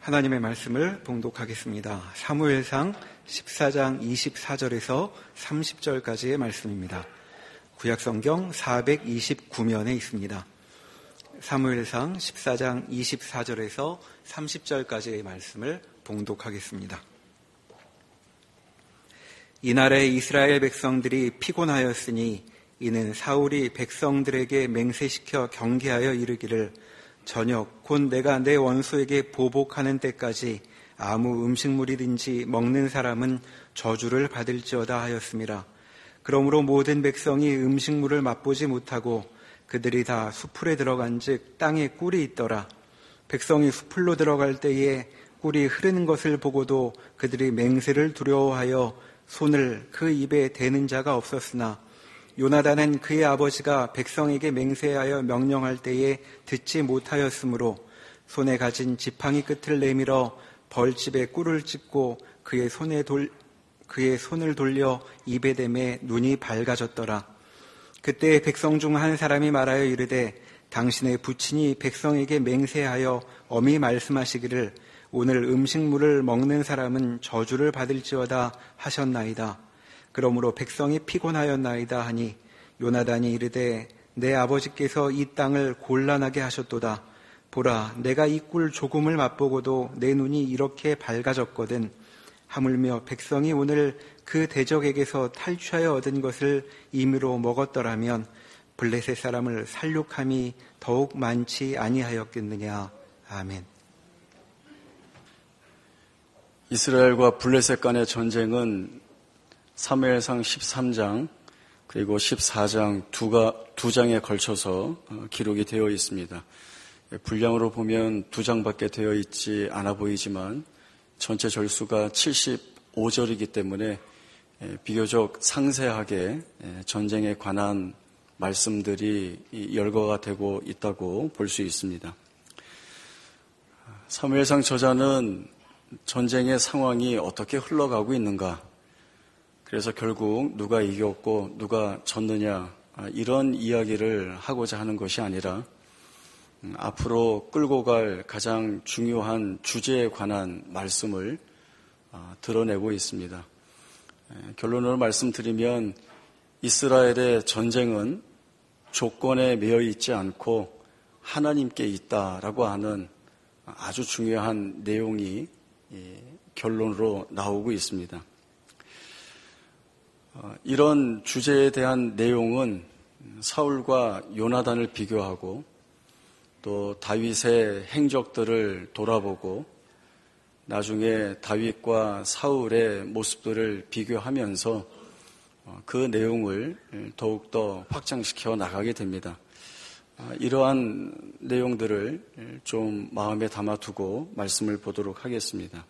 하나님의 말씀을 봉독하겠습니다. 사무엘상 14장 24절에서 30절까지의 말씀입니다. 구약성경 429면에 있습니다. 사무엘상 14장 24절에서 30절까지의 말씀을 봉독하겠습니다. 이날에 이스라엘 백성들이 피곤하였으니 이는 사울이 백성들에게 맹세시켜 경계하여 이르기를 저녁 곧 내가 내 원수에게 보복하는 때까지 아무 음식물이든지 먹는 사람은 저주를 받을지어다 하였음이라. 그러므로 모든 백성이 음식물을 맛보지 못하고 그들이 다 수풀에 들어간즉 땅에 꿀이 있더라. 백성이 수풀로 들어갈 때에 꿀이 흐르는 것을 보고도 그들이 맹세를 두려워하여 손을 그 입에 대는 자가 없었으나 요나단은 그의 아버지가 백성에게 맹세하여 명령할 때에 듣지 못하였으므로 손에 가진 지팡이 끝을 내밀어 벌집에 꿀을 찢고 그의 손을 돌려 입에 대매 눈이 밝아졌더라. 그때 백성 중 한 사람이 말하여 이르되 당신의 부친이 백성에게 맹세하여 엄히 말씀하시기를 오늘 음식물을 먹는 사람은 저주를 받을지어다 하셨나이다. 그러므로 백성이 피곤하였나이다 하니 요나단이 이르되 내 아버지께서 이 땅을 곤란하게 하셨도다. 보라, 내가 이 꿀 조금을 맛보고도 내 눈이 이렇게 밝아졌거든. 하물며 백성이 오늘 그 대적에게서 탈취하여 얻은 것을 임의로 먹었더라면 블레셋 사람을 살육함이 더욱 많지 아니하였겠느냐. 아멘. 이스라엘과 블레셋 간의 전쟁은 사무엘상 13장 그리고 14장 두 장에 걸쳐서 기록이 되어 있습니다. 분량으로 보면 두 장밖에 되어 있지 않아 보이지만 전체 절수가 75절이기 때문에 비교적 상세하게 전쟁에 관한 말씀들이 열거가 되고 있다고 볼 수 있습니다. 사무엘상 저자는 전쟁의 상황이 어떻게 흘러가고 있는가, 그래서 결국 누가 이겼고 누가 졌느냐 이런 이야기를 하고자 하는 것이 아니라 앞으로 끌고 갈 가장 중요한 주제에 관한 말씀을 드러내고 있습니다. 결론으로 말씀드리면 이스라엘의 전쟁은 조건에 매여 있지 않고 하나님께 있다라고 하는 아주 중요한 내용이 결론으로 나오고 있습니다. 이런 주제에 대한 내용은 사울과 요나단을 비교하고 또 다윗의 행적들을 돌아보고 나중에 다윗과 사울의 모습들을 비교하면서 그 내용을 더욱더 확장시켜 나가게 됩니다. 이러한 내용들을 좀 마음에 담아두고 말씀을 보도록 하겠습니다.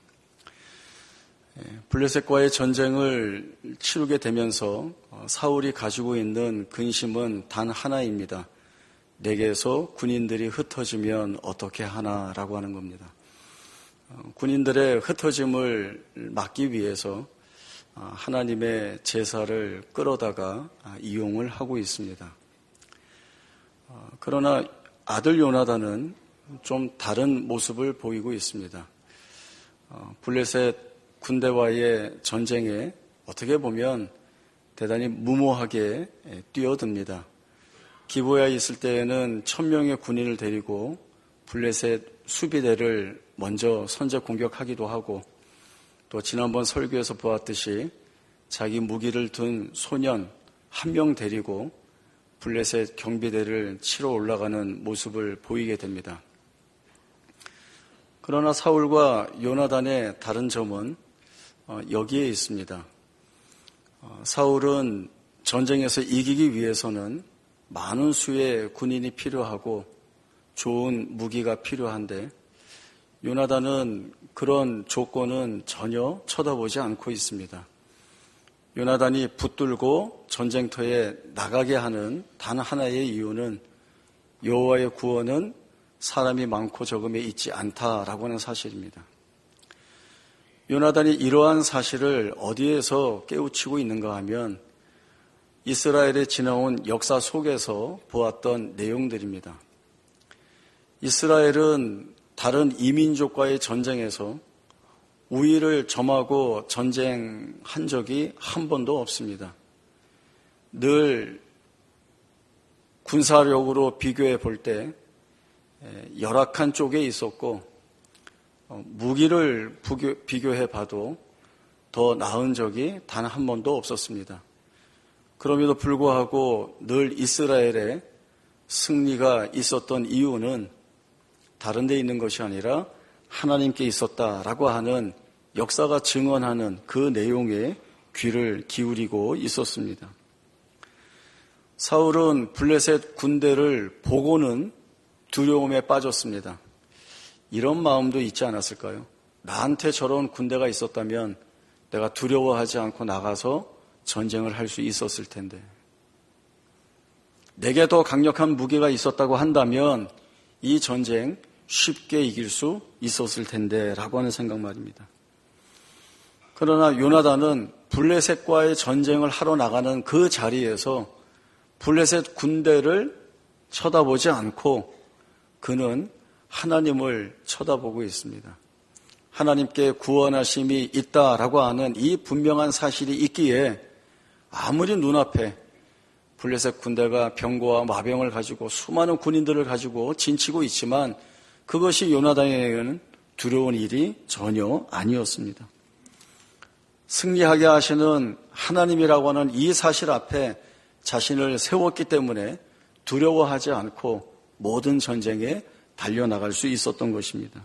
블레셋과의 전쟁을 치르게 되면서 사울이 가지고 있는 근심은 단 하나입니다. 내게서 군인들이 흩어지면 어떻게 하나라고 하는 겁니다. 군인들의 흩어짐을 막기 위해서 하나님의 제사를 끌어다가 이용을 하고 있습니다. 그러나 아들 요나단은 좀 다른 모습을 보이고 있습니다. 블레셋 군대와의 전쟁에 어떻게 보면 대단히 무모하게 뛰어듭니다. 기브야에 있을 때에는 1000명의 군인을 데리고 블레셋 수비대를 먼저 선제 공격하기도 하고 또 지난번 설교에서 보았듯이 자기 무기를 든 소년 1명 데리고 블레셋 경비대를 치러 올라가는 모습을 보이게 됩니다. 그러나 사울과 요나단의 다른 점은 여기에 있습니다. 사울은 전쟁에서 이기기 위해서는 많은 수의 군인이 필요하고 좋은 무기가 필요한데 요나단은 그런 조건은 전혀 쳐다보지 않고 있습니다. 요나단이 붙들고 전쟁터에 나가게 하는 단 하나의 이유는 여호와의 구원은 사람이 많고 적음에 있지 않다라고 하는 사실입니다. 요나단이 이러한 사실을 어디에서 깨우치고 있는가 하면 이스라엘에 지나온 역사 속에서 보았던 내용들입니다. 이스라엘은 다른 이민족과의 전쟁에서 우위를 점하고 전쟁한 적이 한 번도 없습니다. 늘 군사력으로 비교해 볼 때 열악한 쪽에 있었고 무기를 비교해 봐도 더 나은 적이 단 한 번도 없었습니다. 그럼에도 불구하고 늘 이스라엘의 승리가 있었던 이유는 다른 데 있는 것이 아니라 하나님께 있었다라고 하는 역사가 증언하는 그 내용에 귀를 기울이고 있었습니다. 사울은 블레셋 군대를 보고는 두려움에 빠졌습니다. 이런 마음도 있지 않았을까요? 나한테 저런 군대가 있었다면 내가 두려워하지 않고 나가서 전쟁을 할 수 있었을 텐데, 내게 더 강력한 무기가 있었다고 한다면 이 전쟁 쉽게 이길 수 있었을 텐데 라고 하는 생각 말입니다. 그러나 요나단은 블레셋과의 전쟁을 하러 나가는 그 자리에서 블레셋 군대를 쳐다보지 않고 그는 하나님을 쳐다보고 있습니다. 하나님께 구원하심이 있다라고 하는 이 분명한 사실이 있기에 아무리 눈앞에 블레셋 군대가 병거와 마병을 가지고 수많은 군인들을 가지고 진치고 있지만 그것이 요나단에게는 두려운 일이 전혀 아니었습니다. 승리하게 하시는 하나님이라고 하는 이 사실 앞에 자신을 세웠기 때문에 두려워하지 않고 모든 전쟁에 달려나갈 수 있었던 것입니다.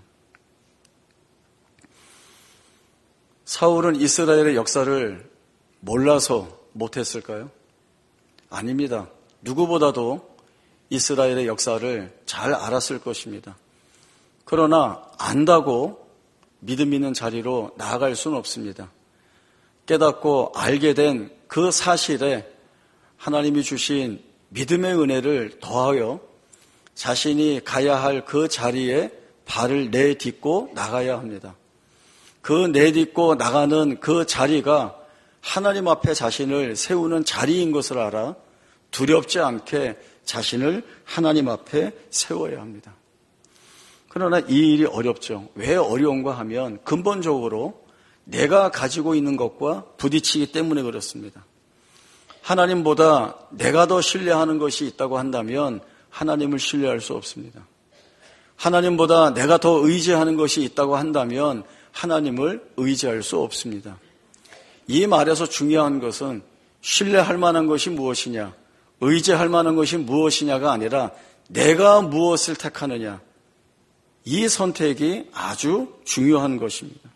사울은 이스라엘의 역사를 몰라서 못했을까요? 아닙니다. 누구보다도 이스라엘의 역사를 잘 알았을 것입니다. 그러나 안다고 믿음 있는 자리로 나아갈 수는 없습니다. 깨닫고 알게 된 그 사실에 하나님이 주신 믿음의 은혜를 더하여 자신이 가야 할 그 자리에 발을 내딛고 나가야 합니다. 그 내딛고 나가는 그 자리가 하나님 앞에 자신을 세우는 자리인 것을 알아 두렵지 않게 자신을 하나님 앞에 세워야 합니다. 그러나 이 일이 어렵죠. 왜 어려운가 하면 근본적으로 내가 가지고 있는 것과 부딪히기 때문에 그렇습니다. 하나님보다 내가 더 신뢰하는 것이 있다고 한다면 하나님을 신뢰할 수 없습니다. 하나님보다 내가 더 의지하는 것이 있다고 한다면 하나님을 의지할 수 없습니다. 이 말에서 중요한 것은 신뢰할 만한 것이 무엇이냐, 의지할 만한 것이 무엇이냐가 아니라 내가 무엇을 택하느냐, 이 선택이 아주 중요한 것입니다.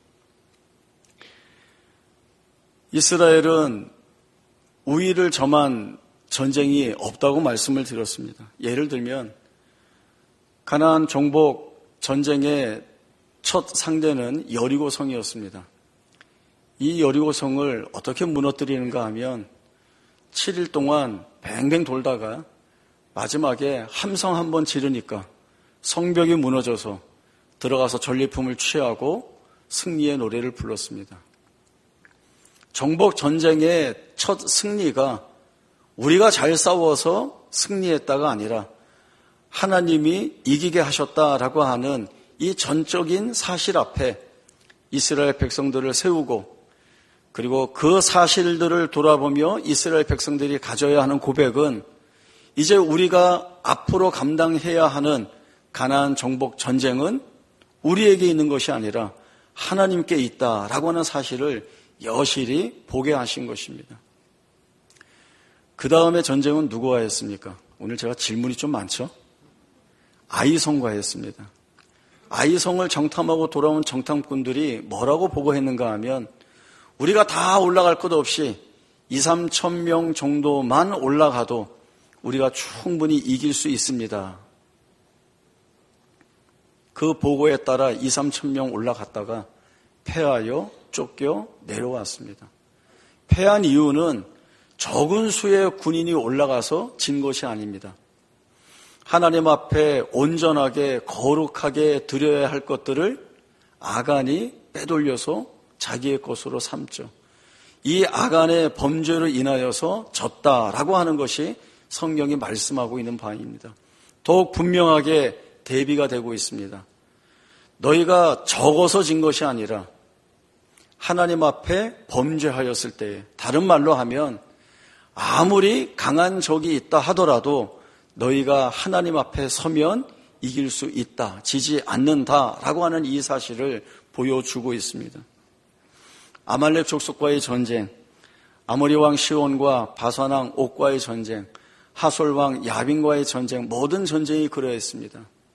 이스라엘은 우위를 점한 전쟁이 없다고 말씀을 드렸습니다. 예를 들면 가나안 정복 전쟁의 첫 상대는 여리고성이었습니다. 이 여리고성을 어떻게 무너뜨리는가 하면 7일 동안 뱅뱅 돌다가 마지막에 함성 한번 지르니까 성벽이 무너져서 들어가서 전리품을 취하고 승리의 노래를 불렀습니다. 정복 전쟁의 첫 승리가 우리가 잘 싸워서 승리했다가 아니라 하나님이 이기게 하셨다라고 하는 이 전적인 사실 앞에 이스라엘 백성들을 세우고, 그리고 그 사실들을 돌아보며 이스라엘 백성들이 가져야 하는 고백은 이제 우리가 앞으로 감당해야 하는 가나안 정복 전쟁은 우리에게 있는 것이 아니라 하나님께 있다라고 하는 사실을 여실히 보게 하신 것입니다. 그 다음에 전쟁은 누구와 했습니까? 오늘 제가 질문이 좀 많죠? 아이성과 했습니다. 아이성을 정탐하고 돌아온 정탐꾼들이 뭐라고 보고했는가 하면 우리가 다 올라갈 것 없이 2-3천 명 정도만 올라가도 우리가 충분히 이길 수 있습니다. 그 보고에 따라 2-3천 명 올라갔다가 패하여 쫓겨 내려왔습니다. 패한 이유는 적은 수의 군인이 올라가서 진 것이 아닙니다. 하나님 앞에 온전하게 거룩하게 드려야 할 것들을 아간이 빼돌려서 자기의 것으로 삼죠. 이 아간의 범죄로 인하여서 졌다라고 하는 것이 성경이 말씀하고 있는 바입니다. 더욱 분명하게 대비가 되고 있습니다. 너희가 적어서 진 것이 아니라 하나님 앞에 범죄하였을 때에, 다른 말로 하면 아무리 강한 적이 있다 하더라도 너희가 하나님 앞에 서면 이길 수 있다, 지지 않는다라고 하는 이 사실을 보여주고 있습니다. 아말렉 족속과의 전쟁, 아모리 왕 시온과 바산 왕 옥과의 전쟁, 하솔 왕 야빈과의 전쟁, 모든 전쟁이 그러했습니다.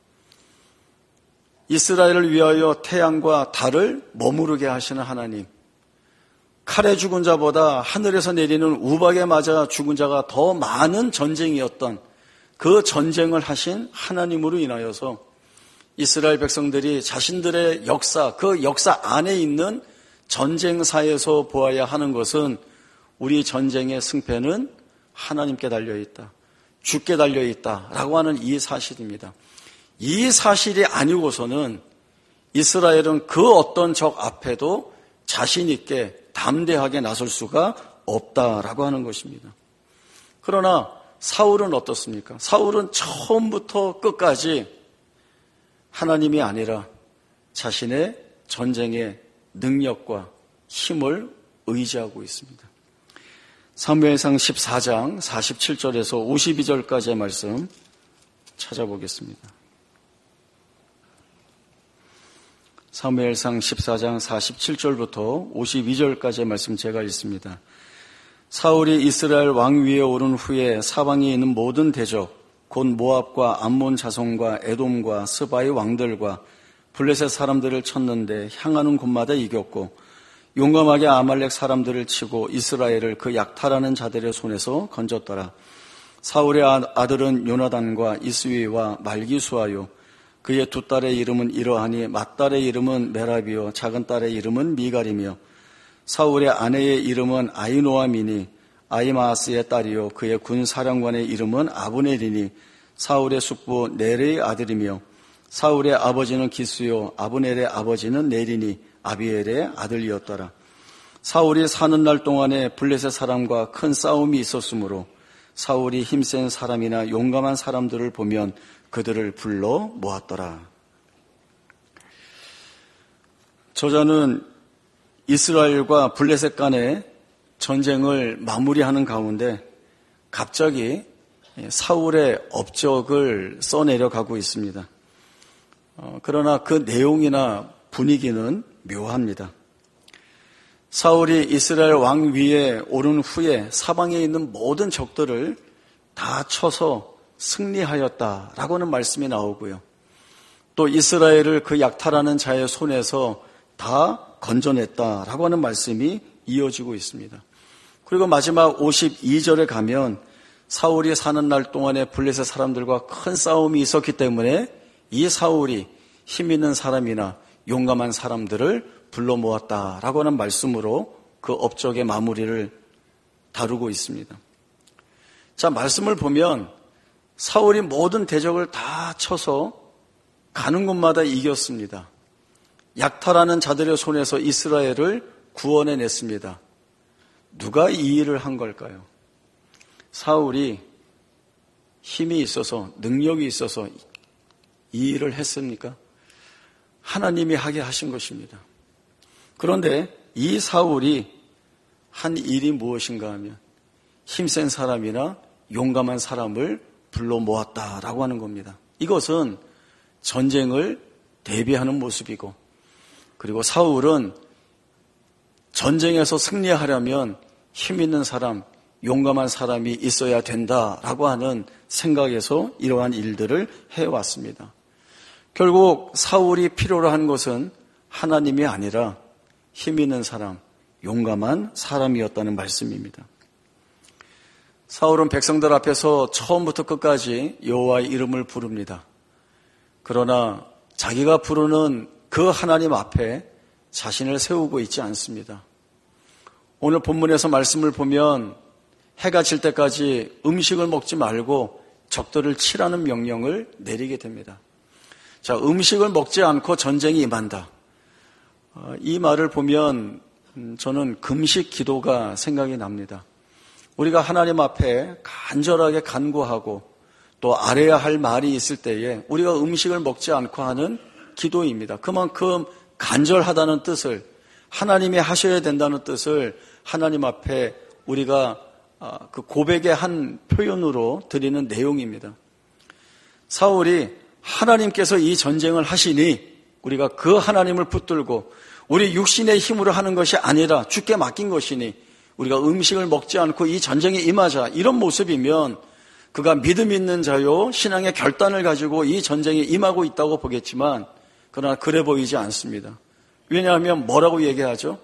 이스라엘을 위하여 태양과 달을 머무르게 하시는 하나님, 칼에 죽은 자보다 하늘에서 내리는 우박에 맞아 죽은 자가 더 많은 전쟁이었던 그 전쟁을 하신 하나님으로 인하여서 이스라엘 백성들이 자신들의 역사, 그 역사 안에 있는 전쟁사에서 보아야 하는 것은 우리 전쟁의 승패는 하나님께 달려있다, 주께 달려있다라고 하는 이 사실입니다. 이 사실이 아니고서는 이스라엘은 그 어떤 적 앞에도 자신 있게 담대하게 나설 수가 없다라고 하는 것입니다. 그러나 사울은 어떻습니까? 사울은 처음부터 끝까지 하나님이 아니라 자신의 전쟁의 능력과 힘을 의지하고 있습니다. 사무엘상 14장 47절에서 52절까지의 말씀 찾아보겠습니다. 사무엘상 14장 47절부터 52절까지의 말씀 제가 읽습니다. 사울이 이스라엘 왕 위에 오른 후에 사방에 있는 모든 대적, 곧 모압과 암몬 자손과 에돔과 스바의 왕들과 블레셋 사람들을 쳤는데 향하는 곳마다 이겼고 용감하게 아말렉 사람들을 치고 이스라엘을 그 약탈하는 자들의 손에서 건졌더라. 사울의 아들은 요나단과 이스위와 말기수하요, 그의 두 딸의 이름은 이러하니 맏딸의 이름은 메라비요 작은 딸의 이름은 미갈이며 사울의 아내의 이름은 아히노아미니 아히마아스의 딸이요 그의 군사령관의 이름은 아브넬이니 사울의 숙부 네르의 아들이며 사울의 아버지는 기스요 아브넬의 아버지는 네리니 아비엘의 아들이었더라. 사울이 사는 날 동안에 블레셋 사람과 큰 싸움이 있었으므로 사울이 힘센 사람이나 용감한 사람들을 보면 그들을 불러 모았더라. 저자는 이스라엘과 블레셋 간의 전쟁을 마무리하는 가운데 갑자기 사울의 업적을 써내려가고 있습니다. 그러나 그 내용이나 분위기는 묘합니다. 사울이 이스라엘 왕 위에 오른 후에 사방에 있는 모든 적들을 다 쳐서 승리하였다라고 하는 말씀이 나오고요. 또 이스라엘을 그 약탈하는 자의 손에서 다 건져냈다라고 하는 말씀이 이어지고 있습니다. 그리고 마지막 52절에 가면 사울이 사는 날 동안에 블레셋 사람들과 큰 싸움이 있었기 때문에 이 사울이 힘 있는 사람이나 용감한 사람들을 불러 모았다라고 하는 말씀으로 그 업적의 마무리를 다루고 있습니다. 자, 말씀을 보면 사울이 모든 대적을 다 쳐서 가는 곳마다 이겼습니다. 약탈하는 자들의 손에서 이스라엘을 구원해냈습니다. 누가 이 일을 한 걸까요? 사울이 힘이 있어서 능력이 있어서 이 일을 했습니까? 하나님이 하게 하신 것입니다. 그런데 이 사울이 한 일이 무엇인가 하면 힘센 사람이나 용감한 사람을 불러 모았다라고 하는 겁니다. 이것은 전쟁을 대비하는 모습이고, 그리고 사울은 전쟁에서 승리하려면 힘 있는 사람, 용감한 사람이 있어야 된다라고 하는 생각에서 이러한 일들을 해왔습니다. 결국 사울이 필요로 한 것은 하나님이 아니라 힘 있는 사람, 용감한 사람이었다는 말씀입니다. 사울은 백성들 앞에서 처음부터 끝까지 여호와의 이름을 부릅니다. 그러나 자기가 부르는 그 하나님 앞에 자신을 세우고 있지 않습니다. 오늘 본문에서 말씀을 보면 해가 질 때까지 음식을 먹지 말고 적들을 치라는 명령을 내리게 됩니다. 자, 음식을 먹지 않고 전쟁이 임한다. 이 말을 보면 저는 금식 기도가 생각이 납니다. 우리가 하나님 앞에 간절하게 간구하고 또 알아야 할 말이 있을 때에 우리가 음식을 먹지 않고 하는 기도입니다. 그만큼 간절하다는 뜻을, 하나님이 하셔야 된다는 뜻을 하나님 앞에 우리가 그 고백의 한 표현으로 드리는 내용입니다. 사울이 하나님께서 이 전쟁을 하시니 우리가 그 하나님을 붙들고 우리 육신의 힘으로 하는 것이 아니라 주께 맡긴 것이니 우리가 음식을 먹지 않고 이 전쟁에 임하자, 이런 모습이면 그가 믿음 있는 자요 신앙의 결단을 가지고 이 전쟁에 임하고 있다고 보겠지만, 그러나 그래 보이지 않습니다. 왜냐하면 뭐라고 얘기하죠?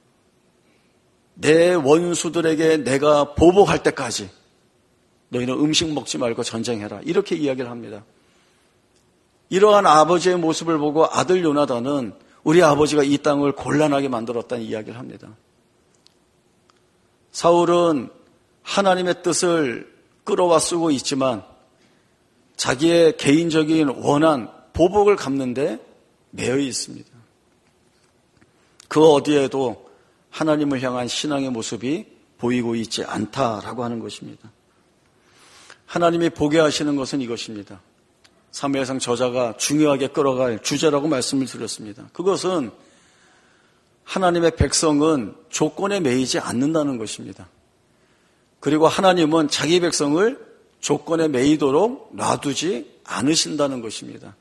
내 원수들에게 내가 보복할 때까지 너희는 음식 먹지 말고 전쟁해라, 이렇게 이야기를 합니다. 이러한 아버지의 모습을 보고 아들 요나단은 우리 아버지가 이 땅을 곤란하게 만들었다는 이야기를 합니다. 사울은 하나님의 뜻을 끌어와 쓰고 있지만 자기의 개인적인 원한, 보복을 갚는데 매여 있습니다. 그 어디에도 하나님을 향한 신앙의 모습이 보이고 있지 않다라고 하는 것입니다. 하나님이 보게 하시는 것은 이것입니다. 사무엘상 저자가 중요하게 끌어갈 주제라고 말씀을 드렸습니다. 그것은 하나님의 백성은 조건에 매이지 않는다는 것입니다. 그리고 하나님은 자기 백성을 조건에 매이도록 놔두지 않으신다는 것입니다.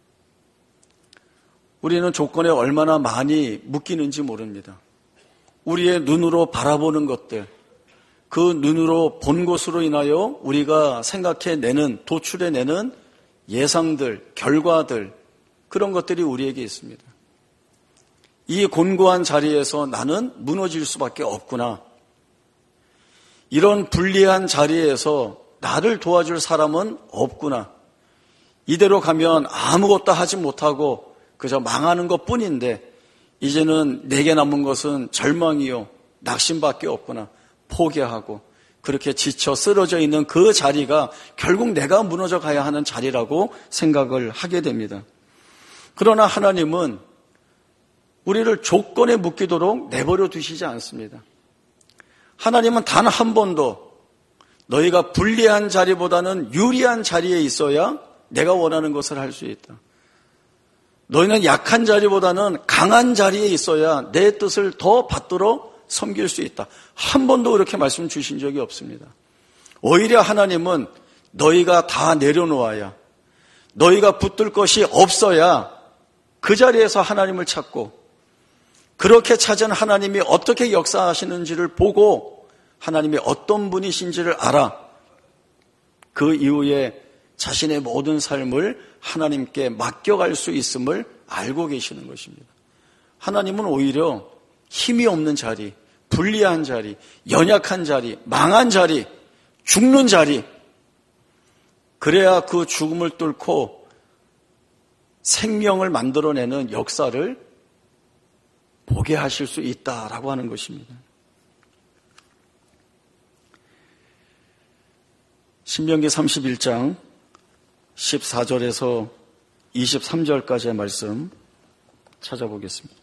우리는 조건에 얼마나 많이 묶이는지 모릅니다. 우리의 눈으로 바라보는 것들, 그 눈으로 본 것으로 인하여 우리가 생각해내는, 도출해내는 예상들, 결과들, 그런 것들이 우리에게 있습니다. 이 곤고한 자리에서 나는 무너질 수밖에 없구나. 이런 불리한 자리에서 나를 도와줄 사람은 없구나. 이대로 가면 아무것도 하지 못하고 그저 망하는 것뿐인데 이제는 내게 남은 것은 절망이요, 낙심밖에 없구나. 포기하고 그렇게 지쳐 쓰러져 있는 그 자리가 결국 내가 무너져 가야 하는 자리라고 생각을 하게 됩니다. 그러나 하나님은 우리를 조건에 묶이도록 내버려 두시지 않습니다. 하나님은 단 한 번도 너희가 불리한 자리보다는 유리한 자리에 있어야 내가 원하는 것을 할 수 있다. 너희는 약한 자리보다는 강한 자리에 있어야 내 뜻을 더 받들어 섬길 수 있다. 한 번도 그렇게 말씀 주신 적이 없습니다. 오히려 하나님은 너희가 다 내려놓아야, 너희가 붙들 것이 없어야 그 자리에서 하나님을 찾고, 그렇게 찾은 하나님이 어떻게 역사하시는지를 보고 하나님이 어떤 분이신지를 알아 그 이후에 자신의 모든 삶을 하나님께 맡겨갈 수 있음을 알고 계시는 것입니다. 하나님은 오히려 힘이 없는 자리, 불리한 자리, 연약한 자리, 망한 자리, 죽는 자리, 그래야 그 죽음을 뚫고 생명을 만들어내는 역사를 보게 하실 수 있다라고 하는 것입니다. 신명기 31장 14절에서 23절까지의 말씀 찾아보겠습니다.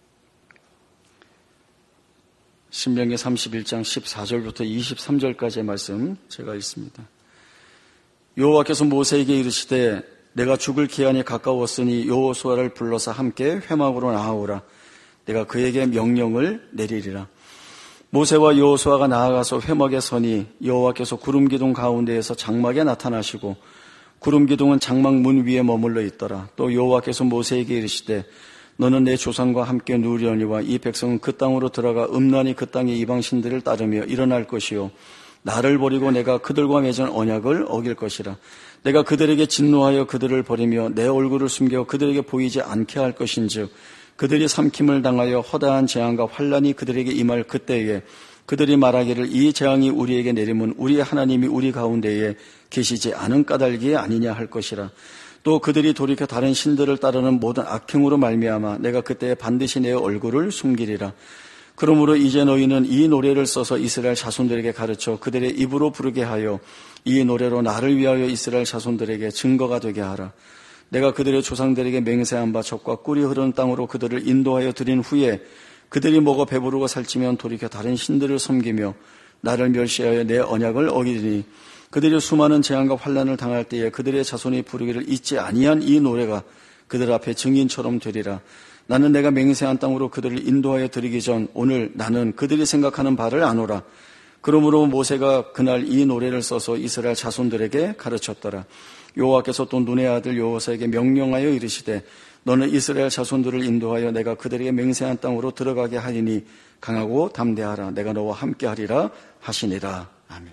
신명기 31장 14절부터 23절까지의 말씀 제가 읽습니다. 여호와께서 모세에게 이르시되 내가 죽을 기한이 가까웠으니 여호수아를 불러서 함께 회막으로 나아오라. 내가 그에게 명령을 내리리라. 모세와 여호수아가 나아가서 회막에 서니 여호와께서 구름기둥 가운데에서 장막에 나타나시고 구름기둥은 장막 문 위에 머물러 있더라. 또 여호와께서 모세에게 이르시되 너는 내 조상과 함께 누리려니와 이 백성은 그 땅으로 들어가 음란히 그 땅의 이방신들을 따르며 일어날 것이요 나를 버리고 내가 그들과 맺은 언약을 어길 것이라. 내가 그들에게 진노하여 그들을 버리며 내 얼굴을 숨겨 그들에게 보이지 않게 할 것인즉 그들이 삼킴을 당하여 허다한 재앙과 환란이 그들에게 임할 그때에 그들이 말하기를 이 재앙이 우리에게 내림은 우리 하나님이 우리 가운데에 계시지 않은 까닭이 아니냐 할 것이라. 또 그들이 돌이켜 다른 신들을 따르는 모든 악행으로 말미암아 내가 그때에 반드시 내 얼굴을 숨기리라. 그러므로 이제 너희는 이 노래를 써서 이스라엘 자손들에게 가르쳐 그들의 입으로 부르게 하여 이 노래로 나를 위하여 이스라엘 자손들에게 증거가 되게 하라. 내가 그들의 조상들에게 맹세한 바 젖과 꿀이 흐르는 땅으로 그들을 인도하여 드린 후에 그들이 먹어 배부르고 살찌면 돌이켜 다른 신들을 섬기며 나를 멸시하여 내 언약을 어기리니 그들이 수많은 재앙과 환난을 당할 때에 그들의 자손이 부르기를 잊지 아니한 이 노래가 그들 앞에 증인처럼 되리라. 나는 내가 맹세한 땅으로 그들을 인도하여 드리기 전 오늘 나는 그들이 생각하는 바를 아노라. 그러므로 모세가 그날 이 노래를 써서 이스라엘 자손들에게 가르쳤더라. 여호와께서 또 눈의 아들 여호사에게 명령하여 이르시되 너는 이스라엘 자손들을 인도하여 내가 그들에게 맹세한 땅으로 들어가게 하리니 강하고 담대하라. 내가 너와 함께하리라 하시니라. 아멘.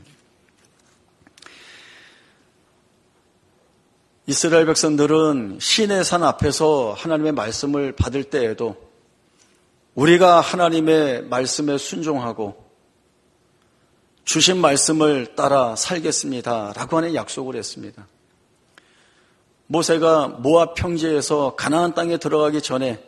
이스라엘 백성들은 시내산 앞에서 하나님의 말씀을 받을 때에도 우리가 하나님의 말씀에 순종하고 주신 말씀을 따라 살겠습니다 라고 하는 약속을 했습니다. 모세가 모압 평지에서 가나안 땅에 들어가기 전에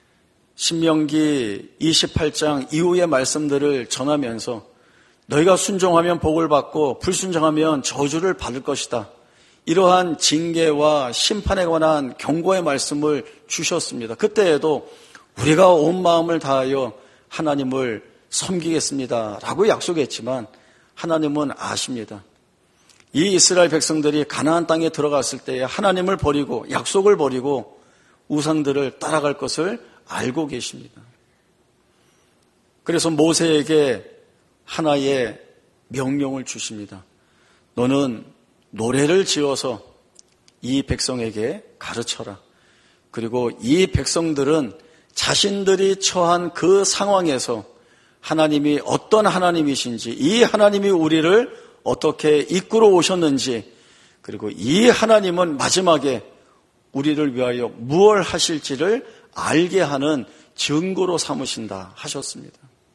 신명기 28장 이후의 말씀들을 전하면서 너희가 순종하면 복을 받고 불순종하면 저주를 받을 것이다. 이러한 징계와 심판에 관한 경고의 말씀을 주셨습니다. 그때에도 우리가 온 마음을 다하여 하나님을 섬기겠습니다 라고 약속했지만 하나님은 아십니다. 이 이스라엘 백성들이 가나안 땅에 들어갔을 때에 하나님을 버리고 약속을 버리고 우상들을 따라갈 것을 알고 계십니다. 그래서 모세에게 하나의 명령을 주십니다. 너는 노래를 지어서 이 백성에게 가르쳐라. 그리고 이 백성들은 자신들이 처한 그 상황에서 하나님이 어떤 하나님이신지, 이 하나님이 우리를 어떻게 이끌어 오셨는지, 그리고 이 하나님은 마지막에 우리를 위하여 무엇을 하실지를 알게 하는 증거로 삼으신다 하셨습니다.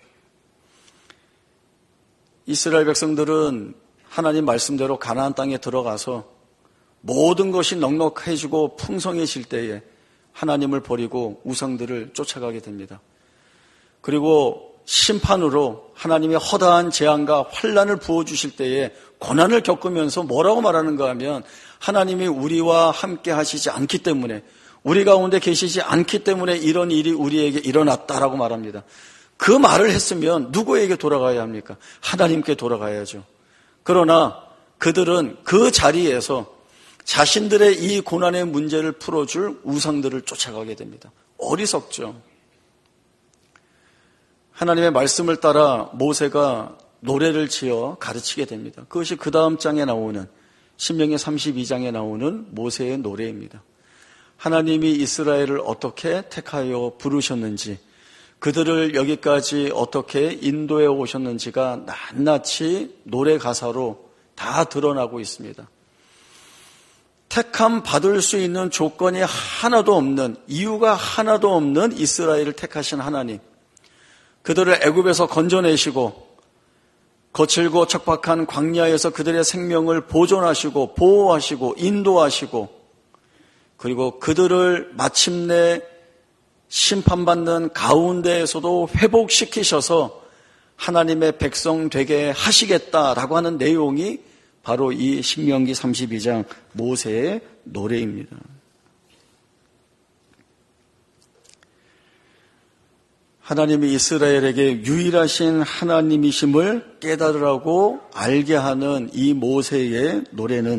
이스라엘 백성들은 하나님 말씀대로 가나안 땅에 들어가서 모든 것이 넉넉해지고 풍성해질 때에 하나님을 버리고 우상들을 쫓아가게 됩니다. 그리고 심판으로 하나님의 허다한 재앙과 환난을 부어주실 때에 고난을 겪으면서 뭐라고 말하는가 하면 하나님이 우리와 함께 하시지 않기 때문에, 우리 가운데 계시지 않기 때문에 이런 일이 우리에게 일어났다라고 말합니다. 그 말을 했으면 누구에게 돌아가야 합니까? 하나님께 돌아가야죠. 그러나 그들은 그 자리에서 자신들의 이 고난의 문제를 풀어줄 우상들을 쫓아가게 됩니다. 어리석죠. 하나님의 말씀을 따라 모세가 노래를 지어 가르치게 됩니다. 그것이 그 다음 장에 나오는 신명기 32장에 나오는 모세의 노래입니다. 하나님이 이스라엘을 어떻게 택하여 부르셨는지, 그들을 여기까지 어떻게 인도해 오셨는지가 낱낱이 노래 가사로 다 드러나고 있습니다. 택함 받을 수 있는 조건이 하나도 없는, 이유가 하나도 없는 이스라엘을 택하신 하나님, 그들을 애굽에서 건져내시고 거칠고 척박한 광야에서 그들의 생명을 보존하시고 보호하시고 인도하시고, 그리고 그들을 마침내 심판받는 가운데에서도 회복시키셔서 하나님의 백성 되게 하시겠다라고 하는 내용이 바로 이 신명기 32장 모세의 노래입니다. 하나님이 이스라엘에게 유일하신 하나님이심을 깨달으라고 알게 하는 이 모세의 노래는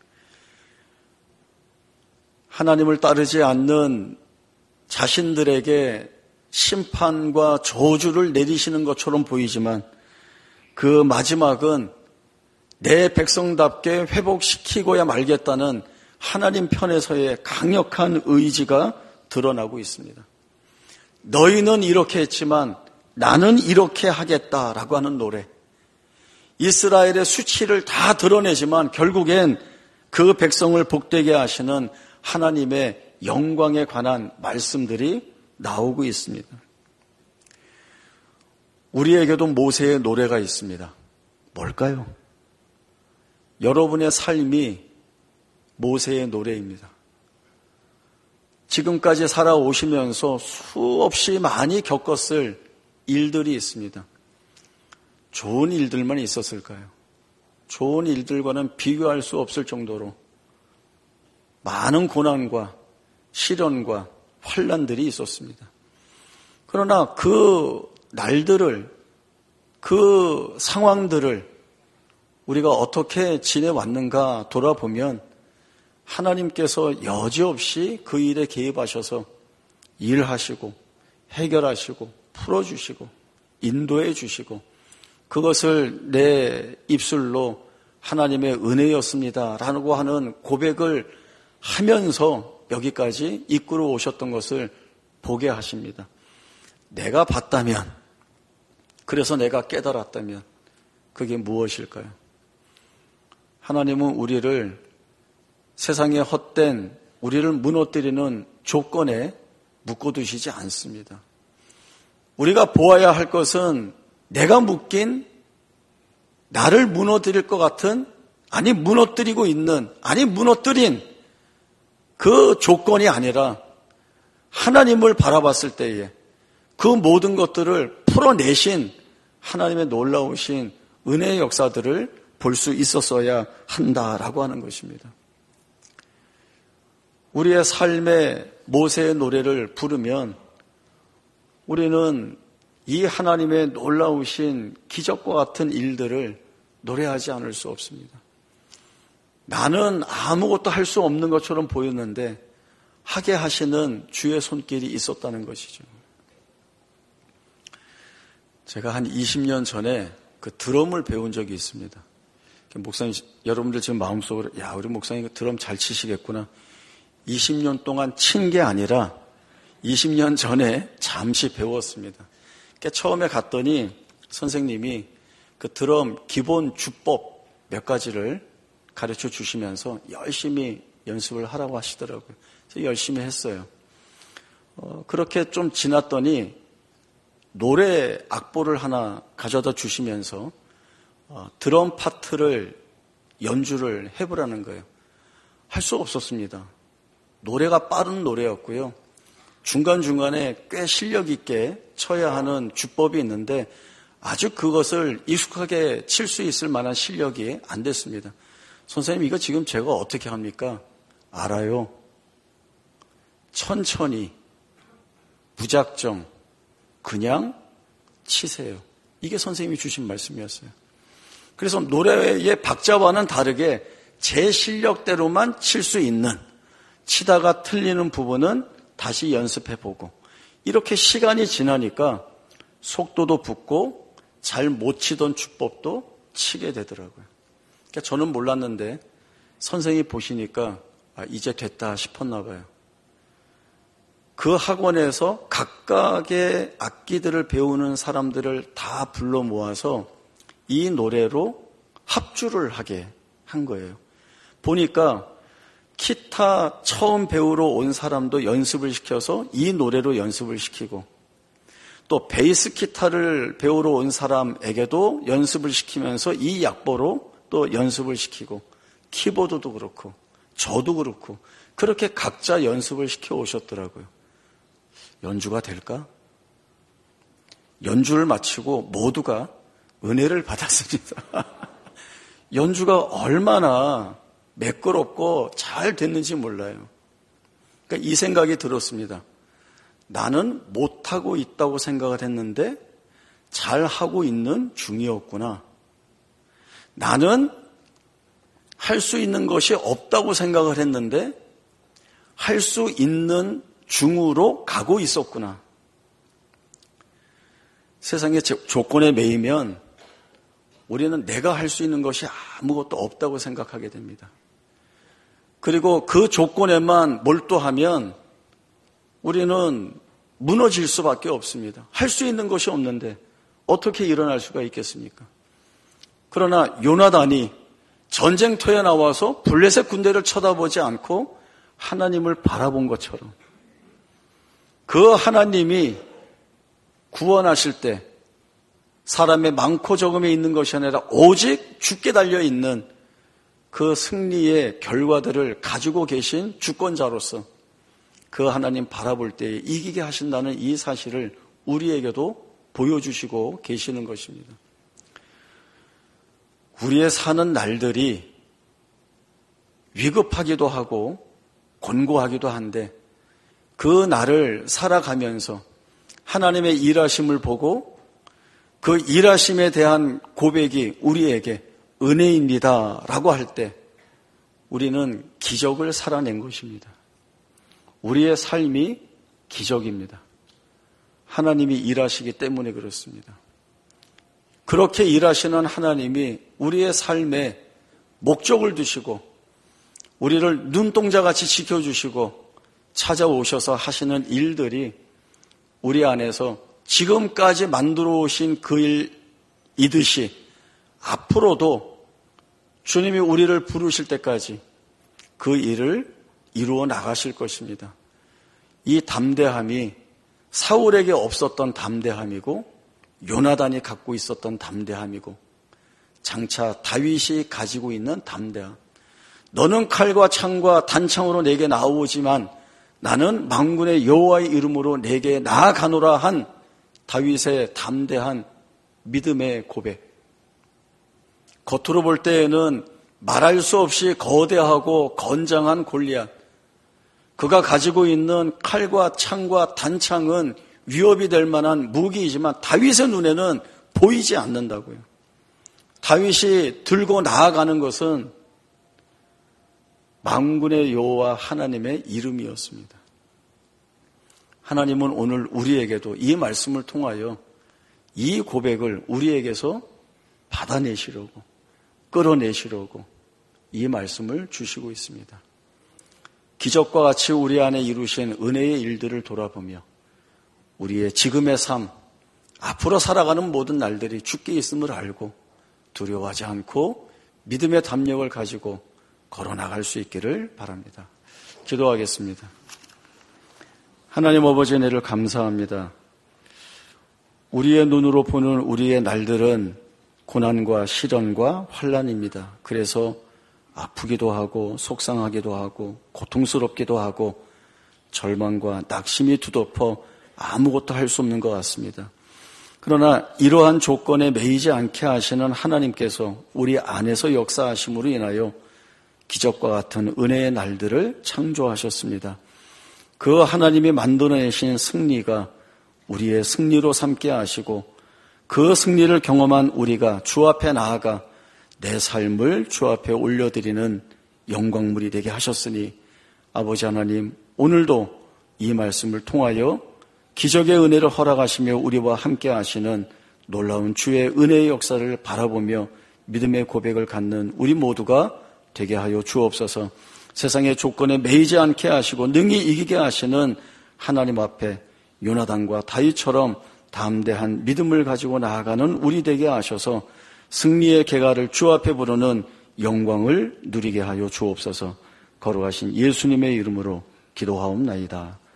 하나님을 따르지 않는 자신들에게 심판과 저주를 내리시는 것처럼 보이지만 그 마지막은 내 백성답게 회복시키고야 말겠다는 하나님 편에서의 강력한 의지가 드러나고 있습니다. 너희는 이렇게 했지만 나는 이렇게 하겠다라고 하는 노래. 이스라엘의 수치를 다 드러내지만 결국엔 그 백성을 복되게 하시는 하나님의 영광에 관한 말씀들이 나오고 있습니다. 우리에게도 모세의 노래가 있습니다. 뭘까요? 여러분의 삶이 모세의 노래입니다. 지금까지 살아오시면서 수없이 많이 겪었을 일들이 있습니다. 좋은 일들만 있었을까요? 좋은 일들과는 비교할 수 없을 정도로 많은 고난과 시련과 환난들이 있었습니다. 그러나 그 날들을, 그 상황들을 우리가 어떻게 지내왔는가 돌아보면 하나님께서 여지없이 그 일에 개입하셔서 일하시고 해결하시고 풀어주시고 인도해 주시고 그것을 내 입술로 하나님의 은혜였습니다 라고 하는 고백을 하면서 여기까지 이끌어 오셨던 것을 보게 하십니다. 내가 봤다면, 그래서 내가 깨달았다면 그게 무엇일까요? 하나님은 우리를 세상의 헛된 우리를 무너뜨리는 조건에 묶어두시지 않습니다. 우리가 보아야 할 것은 내가 묶인, 나를 무너뜨릴 것 같은, 아니 무너뜨리고 있는, 아니 무너뜨린 그 조건이 아니라 하나님을 바라봤을 때에 그 모든 것들을 풀어내신 하나님의 놀라우신 은혜의 역사들을 볼 수 있었어야 한다라고 하는 것입니다. 우리의 삶의 모세의 노래를 부르면 우리는 이 하나님의 놀라우신 기적과 같은 일들을 노래하지 않을 수 없습니다. 나는 아무것도 할 수 없는 것처럼 보였는데 하게 하시는 주의 손길이 있었다는 것이죠. 제가 한 20년 전에 그 드럼을 배운 적이 있습니다. 목사님, 여러분들 지금 마음속으로 야, 우리 목사님 드럼 잘 치시겠구나. 20년 동안 친 게 아니라 20년 전에 잠시 배웠습니다. 그러니까 처음에 갔더니 선생님이 그 드럼 기본 주법 몇 가지를 가르쳐 주시면서 열심히 연습을 하라고 하시더라고요. 그래서 열심히 했어요. 그렇게 좀 지났더니 노래 악보를 하나 가져다 주시면서 드럼 파트를 연주를 해보라는 거예요. 할 수 없었습니다. 노래가 빠른 노래였고요. 중간중간에 꽤 실력 있게 쳐야 하는 주법이 있는데 아주 그것을 익숙하게 칠 수 있을 만한 실력이 안 됐습니다. 선생님, 이거 지금 제가 어떻게 합니까? 알아요. 천천히, 무작정, 그냥 치세요. 이게 선생님이 주신 말씀이었어요. 그래서 노래의 박자와는 다르게 제 실력대로만 칠 수 있는, 치다가 틀리는 부분은 다시 연습해보고, 이렇게 시간이 지나니까 속도도 붙고 잘 못 치던 주법도 치게 되더라고요. 그러니까 저는 몰랐는데 선생님이 보시니까 이제 됐다 싶었나 봐요. 그 학원에서 각각의 악기들을 배우는 사람들을 다 불러 모아서 이 노래로 합주를 하게 한 거예요. 보니까 기타 처음 배우러 온 사람도 연습을 시켜서 이 노래로 연습을 시키고, 또 베이스 기타를 배우러 온 사람에게도 연습을 시키면서 이 약보로 또 연습을 시키고, 키보드도 그렇고 저도 그렇고 그렇게 각자 연습을 시켜 오셨더라고요. 연주가 될까? 연주를 마치고 모두가 은혜를 받았습니다. 연주가 얼마나 매끄럽고 잘 됐는지 몰라요. 그러니까 이 생각이 들었습니다. 나는 못하고 있다고 생각을 했는데 잘하고 있는 중이었구나. 나는 할 수 있는 것이 없다고 생각을 했는데 할 수 있는 중으로 가고 있었구나. 세상의 조건에 매이면 우리는 내가 할 수 있는 것이 아무것도 없다고 생각하게 됩니다. 그리고 그 조건에만 몰두하면 우리는 무너질 수밖에 없습니다. 할 수 있는 것이 없는데 어떻게 일어날 수가 있겠습니까? 그러나 요나단이 전쟁터에 나와서 블레셋 군대를 쳐다보지 않고 하나님을 바라본 것처럼 그 하나님이 구원하실 때 사람의 많고 적음에 있는 것이 아니라 오직 주께 달려있는 그 승리의 결과들을 가지고 계신 주권자로서 그 하나님 바라볼 때 이기게 하신다는 이 사실을 우리에게도 보여주시고 계시는 것입니다. 우리의 사는 날들이 위급하기도 하고 곤고하기도 한데 그 날을 살아가면서 하나님의 일하심을 보고 그 일하심에 대한 고백이 우리에게 은혜입니다 라고 할 때 우리는 기적을 살아낸 것입니다. 우리의 삶이 기적입니다. 하나님이 일하시기 때문에 그렇습니다. 그렇게 일하시는 하나님이 우리의 삶에 목적을 두시고 우리를 눈동자같이 지켜주시고 찾아오셔서 하시는 일들이 우리 안에서 지금까지 만들어 오신 그 일이듯이 앞으로도 주님이 우리를 부르실 때까지 그 일을 이루어 나가실 것입니다. 이 담대함이 사울에게 없었던 담대함이고 요나단이 갖고 있었던 담대함이고 장차 다윗이 가지고 있는 담대함. 너는 칼과 창과 단창으로 내게 나오지만 나는 만군의 여호와의 이름으로 내게 나아가노라 한 다윗의 담대한 믿음의 고백. 겉으로 볼 때에는 말할 수 없이 거대하고 건장한 골리앗. 그가 가지고 있는 칼과 창과 단창은 위협이 될 만한 무기이지만 다윗의 눈에는 보이지 않는다고요. 다윗이 들고 나아가는 것은 만군의 여호와 하나님의 이름이었습니다. 하나님은 오늘 우리에게도 이 말씀을 통하여 이 고백을 우리에게서 받아내시려고 끌어내시려고 이 말씀을 주시고 있습니다. 기적과 같이 우리 안에 이루신 은혜의 일들을 돌아보며 우리의 지금의 삶, 앞으로 살아가는 모든 날들이 주께 있음을 알고 두려워하지 않고 믿음의 담력을 가지고 걸어나갈 수 있기를 바랍니다. 기도하겠습니다. 하나님 아버지 은혜를 감사합니다. 우리의 눈으로 보는 우리의 날들은 고난과 시련과 환난입니다. 그래서 아프기도 하고 속상하기도 하고 고통스럽기도 하고 절망과 낙심이 두덮어 아무것도 할 수 없는 것 같습니다. 그러나 이러한 조건에 매이지 않게 하시는 하나님께서 우리 안에서 역사하심으로 인하여 기적과 같은 은혜의 날들을 창조하셨습니다. 그 하나님이 만들어내신 승리가 우리의 승리로 삼게 하시고 그 승리를 경험한 우리가 주 앞에 나아가 내 삶을 주 앞에 올려드리는 영광물이 되게 하셨으니 아버지 하나님 오늘도 이 말씀을 통하여 기적의 은혜를 허락하시며 우리와 함께 하시는 놀라운 주의 은혜의 역사를 바라보며 믿음의 고백을 갖는 우리 모두가 되게 하여 주옵소서. 세상의 조건에 매이지 않게 하시고 능히 이기게 하시는 하나님 앞에 요나단과 다윗처럼 담대한 믿음을 가지고 나아가는 우리 되게 하셔서 승리의 계가를 주 앞에 부르는 영광을 누리게 하여 주옵소서. 거룩하신 예수님의 이름으로 기도하옵나이다.